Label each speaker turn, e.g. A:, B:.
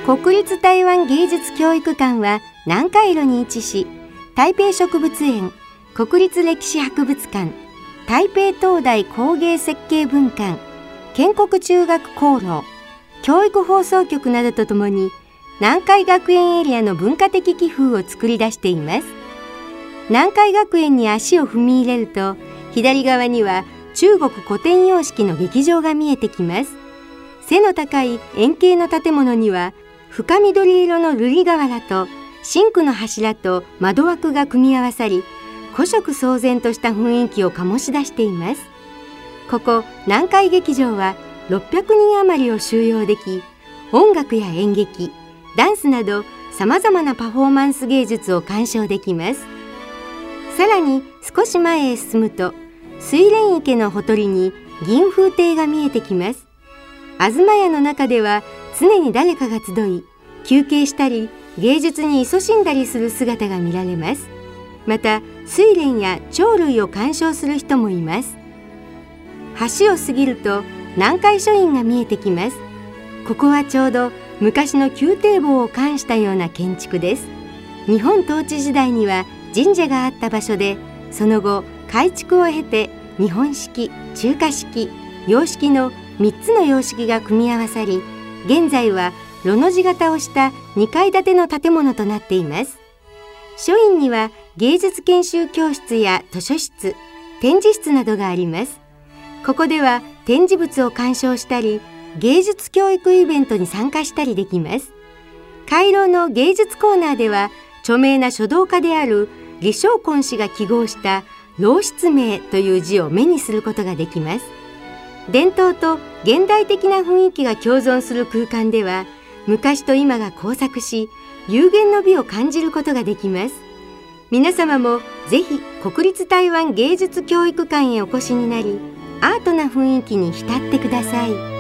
A: 国立台湾芸術教育館は南海路に位置し、台北植物園、国立歴史博物館、台北東大工芸設計文館、建国中学校楼、教育放送局などとともに南海学園エリアの文化的気風を作り出しています。南海学園に足を踏み入れると、左側には中国古典様式の劇場が見えてきます。背の高い円形の建物には深緑色の瑠璃瓦と真紅の柱と窓枠が組み合わさり、古色蒼然とした雰囲気を醸し出しています。ここ南海劇場は600人余りを収容でき、音楽や演劇、ダンスなどさまざまなパフォーマンス芸術を鑑賞できます。さらに少し前へ進むと、水蓮池のほとりに銀風亭が見えてきます。東屋の中では常に誰かが集い、休憩したり芸術に勤しんだりする姿が見られます。また睡蓮や鳥類を鑑賞する人もいます。橋を過ぎると南海書院が見えてきます。ここはちょうど昔の宮廷坊を冠したような建築です。日本統治時代には神社があった場所で、その後改築を経て日本式、中華式、洋式の3つの様式が組み合わさり、現在はロの字型をした2階建ての建物となっています。書院には芸術研修教室や図書室、展示室などがあります。ここでは展示物を鑑賞したり、芸術教育イベントに参加したりできます。回廊の芸術コーナーでは、著名な書道家である李承根氏が記号した老室名という字を目にすることができます。伝統と現代的な雰囲気が共存する空間では、昔と今が交錯し、有限の美を感じることができます。皆様もぜひ国立台湾芸術教育館へお越しになり、アートな雰囲気に浸ってください。